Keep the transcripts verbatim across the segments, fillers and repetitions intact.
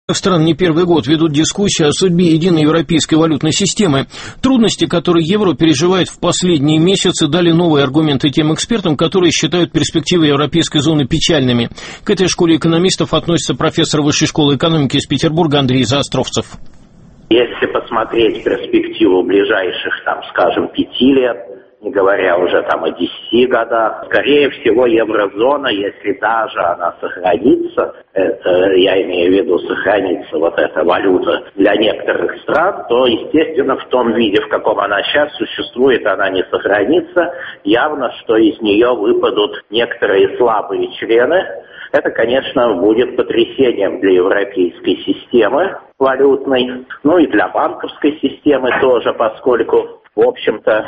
Страны не первый год ведут дискуссию о судьбе единой европейской валютной системы. Трудности, которые евро переживает в последние месяцы, дали новые аргументы тем экспертам, которые считают перспективы европейской зоны печальными. К этой школе экономистов относится профессор Высшей школы экономики из Петербурга Андрей Заостровцев. Если посмотреть перспективу ближайших, там, скажем, пяти лет, не говоря уже там о десяти годах, скорее всего, еврозона, если даже она сохранится, это, я имею в виду, сохранится вот эта валюта для некоторых стран, то, естественно, в том виде, в каком она сейчас существует, она не сохранится. Явно, что из нее выпадут некоторые слабые члены. Это, конечно, будет потрясением для европейской системы валютной, ну и для банковской системы тоже, поскольку, в общем-то,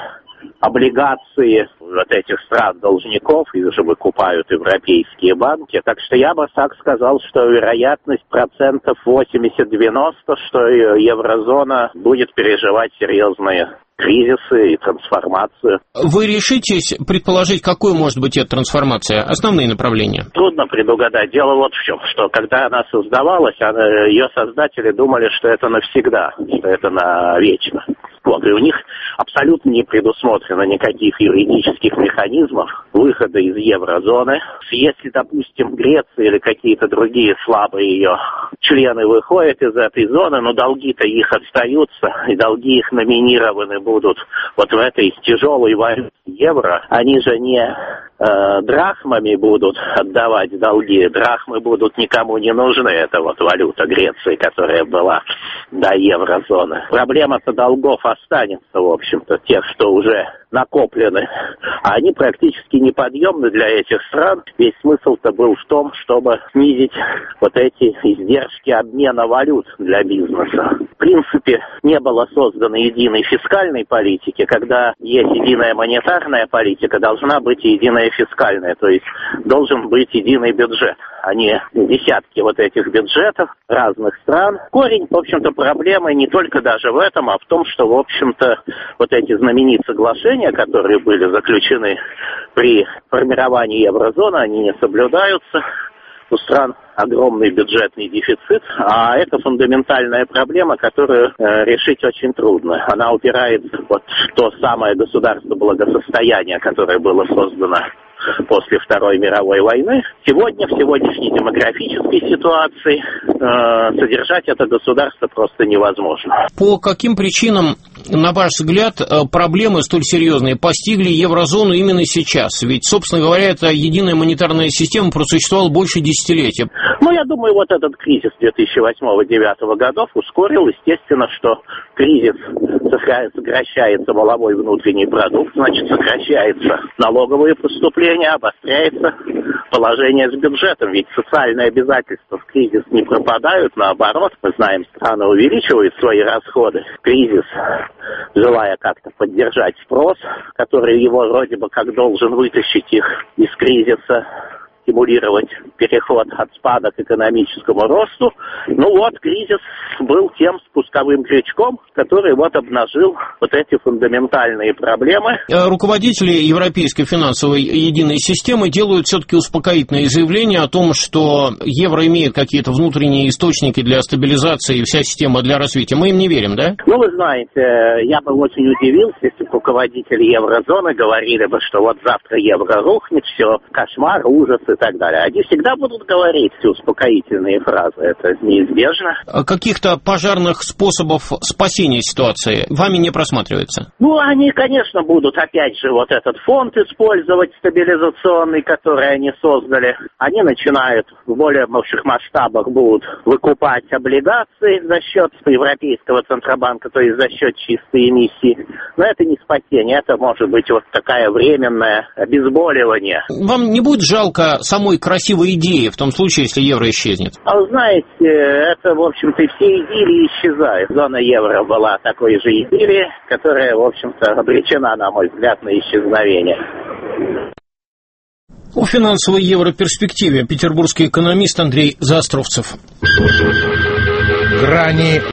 облигации вот этих стран-должников их же выкупают европейские банки. Так что я бы так сказал, что вероятность процентов восемьдесят-девяносто, что еврозона будет переживать серьезные кризисы и трансформацию. Вы решитесь предположить, какой может быть эта трансформация? Основные направления? Трудно предугадать. Дело вот в чем, что когда она создавалась, она, ее создатели думали, что это навсегда, что это навечно. Вот, и у них абсолютно не предусмотрено никаких юридических механизмов выхода из еврозоны. Если, допустим, Греция или какие-то другие слабые ее члены выходят из этой зоны, но долги-то их остаются, и долги их номинированы будут вот в этой тяжелой валюте евро. Они же не э, драхмами будут отдавать долги, драхмы будут никому не нужны. Это вот валюта Греции, которая была до еврозоны. Проблема-то долгов останется, в общем-то, тех, что уже накоплены. А они практически неподъемны для этих стран. Весь смысл-то был в том, чтобы снизить вот эти издержки обмена валют для бизнеса. В принципе, не было создано единой фискальной политики. Когда есть единая монетарная политика, должна быть и единая фискальная. То есть должен быть единый бюджет, а не десятки вот этих бюджетов разных стран. Корень, в общем-то, проблемы не только даже в этом, а в том, что, в общем-то, вот эти знаменитые соглашения, которые были заключены при формировании еврозоны, они не соблюдаются. У стран огромный бюджетный дефицит, а это фундаментальная проблема, которую э, решить очень трудно. Она упирается вот в то самое государство благосостояния, которое было создано после Второй мировой войны. Сегодня, в сегодняшней демографической ситуации, э, содержать это государство просто невозможно. По каким причинам, на ваш взгляд, проблемы столь серьезные постигли еврозону именно сейчас? Ведь, собственно говоря, эта единая монетарная система просуществовала больше десятилетия. Ну, я думаю, вот этот кризис две тысячи восьмого — две тысячи девятого годов ускорил, естественно, что кризис сокращается валовой внутренний продукт, значит, сокращаются налоговые поступления, обостряется положение с бюджетом, ведь социальные обязательства в кризис не пропадают, наоборот, мы знаем, страны увеличивают свои расходы. Кризис, желая как-то поддержать спрос, который его вроде бы как должен вытащить их из кризиса, стимулировать переход от спада к экономическому росту. Ну вот, кризис был тем спусковым крючком, который вот обнажил вот эти фундаментальные проблемы. Руководители европейской финансовой единой системы делают все-таки успокоительные заявления о том, что евро имеет какие-то внутренние источники для стабилизации и вся система для развития. Мы им не верим, да? Ну, вы знаете, я бы очень удивился, если бы руководители еврозоны говорили бы, что вот завтра евро рухнет, все, кошмар, ужас и так далее. Они всегда будут говорить все успокоительные фразы, это неизбежно. Каких-то пожарных способов спасения ситуации вами не просматривается? Ну, они, конечно, будут опять же вот этот фонд использовать стабилизационный, который они создали. Они начинают в более больших масштабах будут выкупать облигации за счет Европейского Центробанка, то есть за счет чистой эмиссии. Но это не спасение, это может быть вот такая временное обезболивание. Вам не будет жалко самой красивой идеи в том случае, если евро исчезнет? А вы знаете, это, в общем-то, все идиллии исчезают. Зона евро была такой же идиллией, которая, в общем-то, обречена, на мой взгляд, на исчезновение. О финансовой европерспективе петербургский экономист Андрей Заостровцев. Грани